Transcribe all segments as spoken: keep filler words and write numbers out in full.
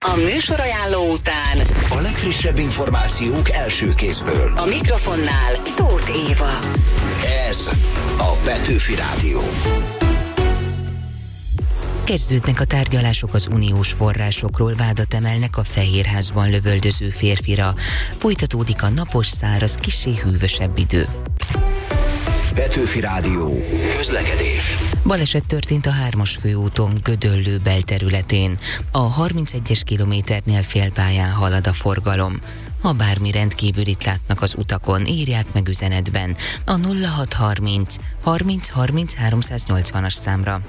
A műsorajánló után a legfrissebb információk első kézből. a mikrofonnál Tóth Éva. Ez a Petőfi Rádió. Kezdődnek a tárgyalások az uniós forrásokról, vádat emelnek a Fehérházban lövöldöző férfira. Folytatódik a napos, száraz, kissé hűvösebb idő. Petőfi Rádió. Közlekedés. Baleset történt a hármas főúton Gödöllő belterületén. A harmincegyes kilométernél félpályán halad a forgalom. Ha bármi rendkívülit látnak az utakon, írják meg üzenetben a nulla hat harminc harminc harminc háromszáznyolcvanas számra.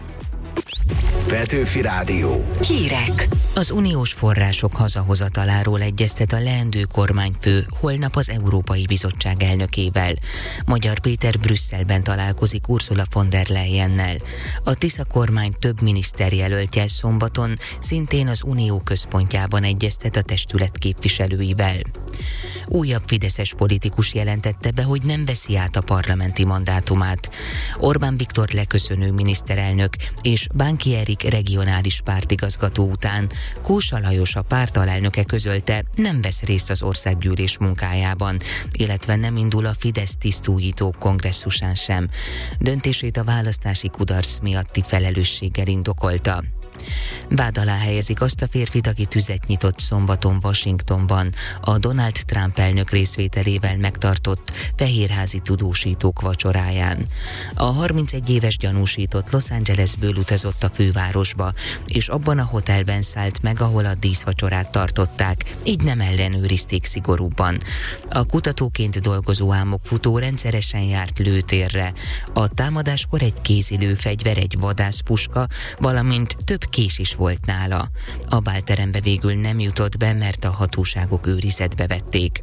Petőfi Rádió. Hírek. Az uniós források hazahozataláról egyeztet a leendő kormányfő holnap az Európai Bizottság elnökével. Magyar Péter Brüsszelben találkozik Ursula von der Leyennel. A Tisza kormány több miniszterjelöltje szombaton szintén az Unió központjában egyeztet a testület képviselőivel. Újabb fideszes politikus jelentette be, hogy nem veszi át a parlamenti mandátumát. Orbán Viktor leköszönő miniszterelnök és Bánki Erik regionális pártigazgató után Kósa Lajos, a párt alelnöke közölte, nem vesz részt az országgyűlés munkájában, illetve nem indul a Fidesz tisztújító kongresszusán sem. Döntését a választási kudarc miatti felelősséggel indokolta. Vád alá helyezik azt a férfit, aki tüzet nyitott szombaton Washingtonban a Donald Trump elnök részvételével megtartott fehérházi tudósítók vacsoráján. A harmincegy éves gyanúsított Los Angelesből utazott a fővárosba, és abban a hotelben szállt meg, ahol a díszvacsorát tartották, így nem ellenőrizték szigorúbban. A kutatóként dolgozó álmokfutó rendszeresen járt lőtérre. A támadáskor egy kézilőfegyver, egy vadászpuska, valamint több kés is volt nála. A bálterembe végül nem jutott be, mert a hatóságok őrizetbe vették.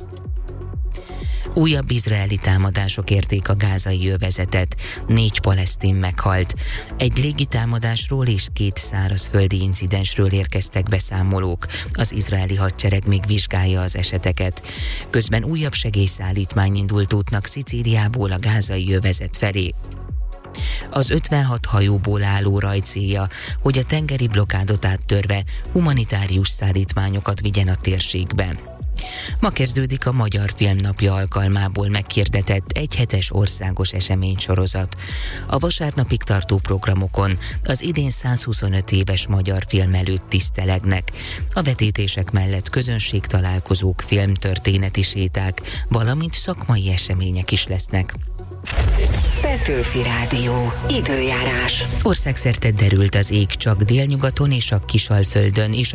Újabb izraeli támadások érték a gázai övezetet. Négy palesztin meghalt. Egy légitámadásról és két szárazföldi incidensről érkeztek beszámolók. Az izraeli hadsereg még vizsgálja az eseteket. Közben újabb segélyszállítmány indult útnak Szicíliából a gázai övezet felé. Az ötvenhat hajóból álló raj célja, hogy a tengeri blokádot áttörve humanitárius szállítmányokat vigyen a térségbe. Ma kezdődik a Magyar Filmnapja alkalmából meghirdetett egyhetes országos eseménysorozat. A vasárnapig tartó programokon az idén százhuszonöt éves magyar film előtt tisztelegnek. A vetítések mellett közönségtalálkozók, filmtörténeti séták, valamint szakmai események is lesznek. Petőfi Rádió. Időjárás. Országszerte derült az ég, csak délnyugaton és a Kisalföldön és a